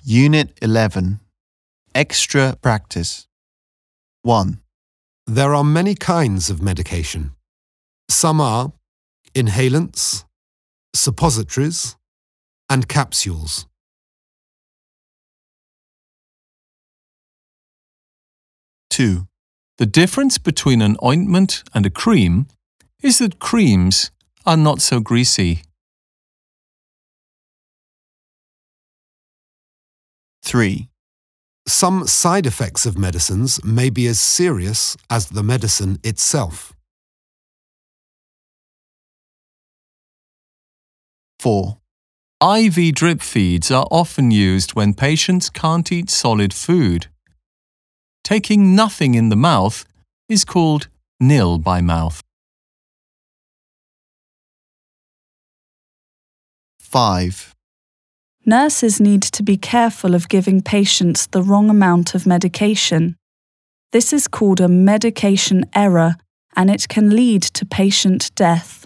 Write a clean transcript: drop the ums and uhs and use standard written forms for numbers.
Unit 11. Extra practice. 1. There are many kinds of medication. Some are inhalants, suppositories, and capsules. 2. The difference between an ointment and a cream is that creams are not so greasy. 3. Some side effects of medicines may be as serious as the medicine itself. 4. IV drip feeds are often used when patients can't eat solid food. Taking nothing in the mouth is called nil by mouth. 5. Nurses need to be careful of giving patients the wrong amount of medication. This is called a medication error, and it can lead to patient death.